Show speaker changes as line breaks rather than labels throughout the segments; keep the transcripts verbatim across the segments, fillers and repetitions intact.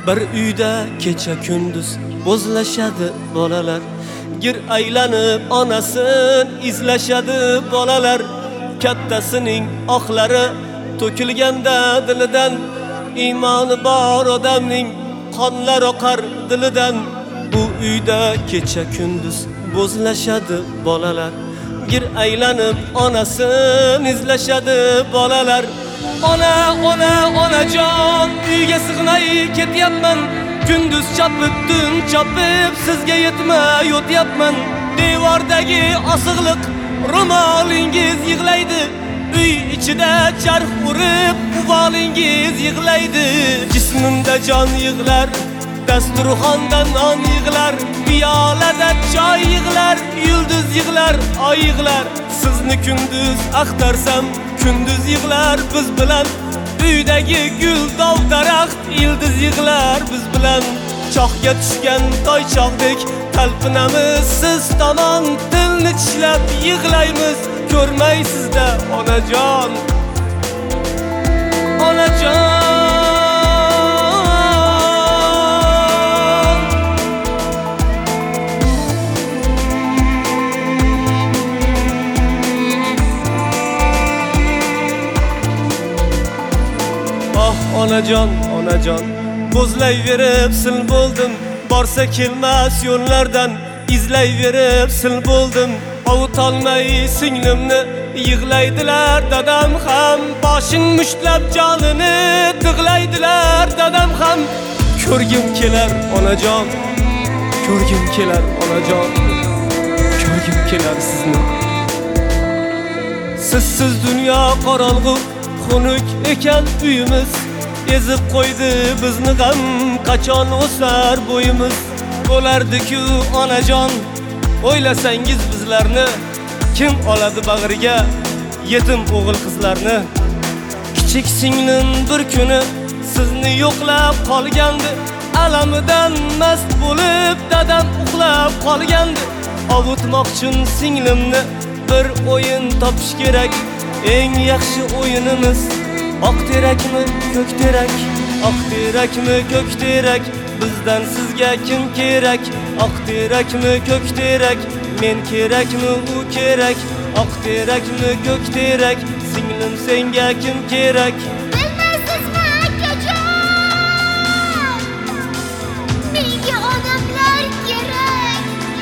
Bir uyda kecha kunduz bo'zlashadi bolalar. Gir aylanib onasin izlashadi bolalar. Kattasining oqlari to'kilganda dilidan, iymoni bor odamning qonlar oqar dilidan. Bu uyda kecha kunduz bo'zlashadi bolalar. Gir aylanib onasin izlashadi bolalar. Ona, ona, onajon, uyga sig'may ketyapman. Kunduz chopib, tun chopib, sizga yetmay o'tyapman. Devordagi osiqliq ro'molingiz yig'laydi. Uy ichida charx urib, uvolingiz yig'laydi. Jismimda jon yig'lar, dasturxonda non yig'lar, piyolada choy yig'lar, yulduz yig'lar, oy yig'lar. Sizni kunduz axtarsam, kunduz yig'lar biz bilan. Uydagi gul dov daraxt, yildiz yig'lar biz bilan. Choqga tushgan toychoqdek talpinamiz siz tomon, tilni tishlab yig'laymiz. Ko'rmaysizda onajon, onajon. Onajon, onajon, bo'zlayverib sil bo'ldim. Borsa kelmas yo'llardan izlayverib sil bo'ldim. Ovutolmay singlimni yig'laydilar dadam ham. Boshing mushtlab jonini tig'laydilar dadam ham. Ko'rgim kelar onajon, ko'rgim kelar onajon, ko'rgim kelar sizni. Sizsiz dunyo qorong'u, xunuk ekan uyimiz. Ezib qo'ydi bizni ham, qachon o'sar bo'yimiz. Bo'lardi-ku onajon, o'ylasangiz bizlarni, kim oladi bag'riga yetim o'g'il qizlarni. Kichik singlim bir kuni sizni yo'qlab qolgandi. Alamidan mast bo'lib dadam uxlab qolgandi. Ovutmoqchun singlimni bir o'yin topish kerak. Eng yaxshi o'yinimiz oq terakmi, ko'k terak, oq terakmi, ko'k terak, bizdan sizga kim kerak? Oq terakmi, ko'k terak, men kerakmi, u kerak? Oq terakmi, ko'k terak, singlim senga kim kerak?
Bilmaysizmi akajon? Menga odamlar kerak.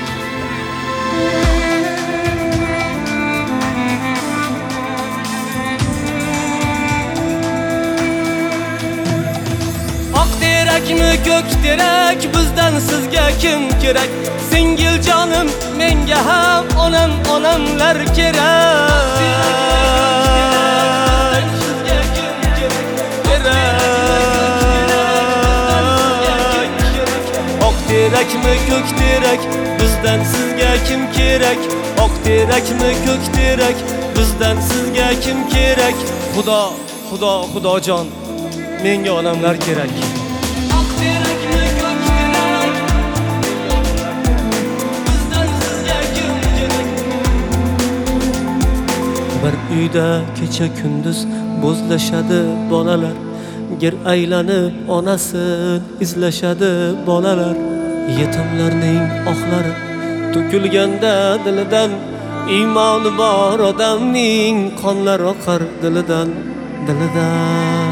Terakmi, ko'k terak, bizdan sizga kim kerak? Singil jonim, menga ham onam, onamlar kerak. Sizga kim kerak? Oq terakmi, ko'k terak, bizdan sizga kim kerak? Oq terakmi, ko'k terak, bizdan sizga kim kerak? Xudo, xudo, xudojon, menga onamlar kerak. Bir uyda kecha kunduz bo'zlashadi bolalar. Gir aylanib onasin izlashadi bolalar. Yetimlarning oqlari to'kilganda dilidan, iymoni bor odamning qonlari oqar dilidan, dilidan.